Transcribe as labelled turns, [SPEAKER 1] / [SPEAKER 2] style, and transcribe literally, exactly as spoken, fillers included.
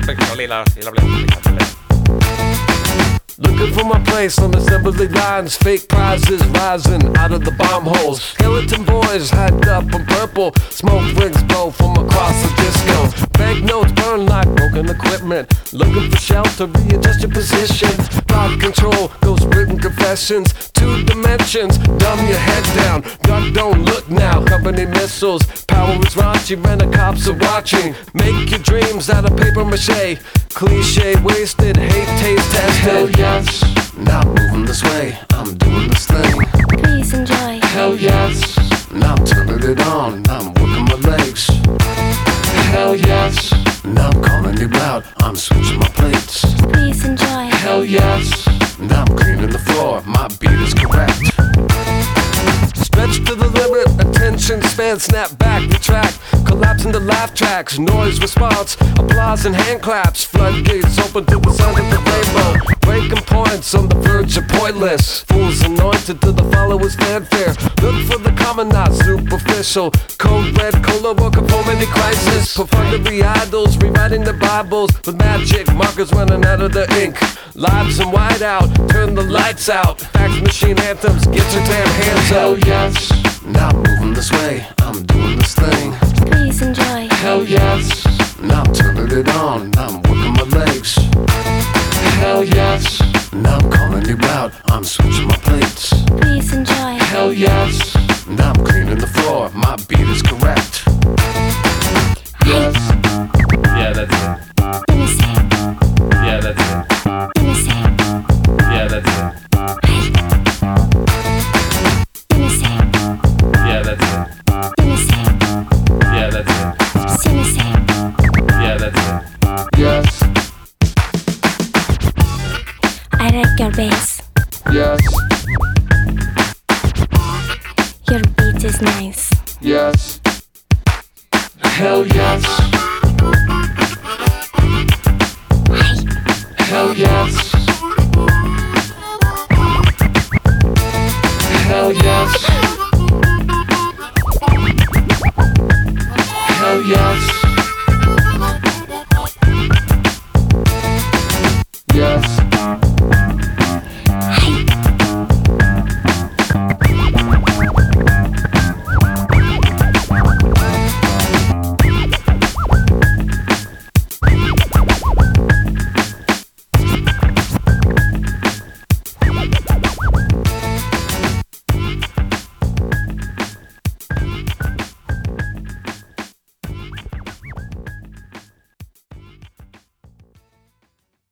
[SPEAKER 1] Peggioli la, la play.
[SPEAKER 2] Looking for my place on assembly lines. Fake prizes rising out of the bomb holes. Skeleton boys hyped up in purple. Smoke rings blow from across the disco. Banknotes burn like broken equipment. Looking for shelter, readjust your position. God control, ghost written confessions. Two dimensions, dumb your head down. God don't look now, company missiles. Power is raunchy, when the cops are watching. Make your dreams out of paper mache. Cliche wasted, hate taste tested. Hell yes, now moving this way, I'm doing this thing.
[SPEAKER 3] Please enjoy.
[SPEAKER 2] Hell yes, now I'm turning it on, now I'm working my legs. Hell yes, now I'm calling you out, I'm switching my plates.
[SPEAKER 3] Please enjoy.
[SPEAKER 2] Hell yes, now I'm cleaning the floor, my beat is correct. Stretch to the limit, attention span, snap back, retract. Collapse into laugh tracks, noise response, applause and hand claps. Floodgates open to the sound of the rainbow. Breaking points on the verge of pointless. Fools anointed to the followers' fanfare. Look for the common, not superficial. Code red, cola, or conformity crisis. Profundity idols, rewriting the Bibles. With magic, markers running out of the ink. Lives in whiteout, turn the lights out. Fax machine anthems, get your damn hands out. Hell yes, now I'm moving this way, I'm doing this thing.
[SPEAKER 3] Please enjoy.
[SPEAKER 2] Hell yes, now I'm turning it on, now I'm working my legs. Hell yes, now I'm calling you out, I'm switching my plates.
[SPEAKER 3] Please enjoy.
[SPEAKER 2] Hell yes, now I'm cleaning the floor, my beat is correct. Yes.
[SPEAKER 1] Yeah, that's it.
[SPEAKER 3] Let me see.
[SPEAKER 1] Yeah, that's it.
[SPEAKER 3] Let me see.
[SPEAKER 1] Yeah, that's it.
[SPEAKER 3] Let me see.
[SPEAKER 1] Yeah, that's it.
[SPEAKER 3] Let me see.
[SPEAKER 1] Yeah, that's it.
[SPEAKER 3] See me see.
[SPEAKER 1] Yeah, that's it.
[SPEAKER 2] Yes,
[SPEAKER 3] I like your bass.
[SPEAKER 2] yes,
[SPEAKER 3] Your beat is nice.
[SPEAKER 2] yes.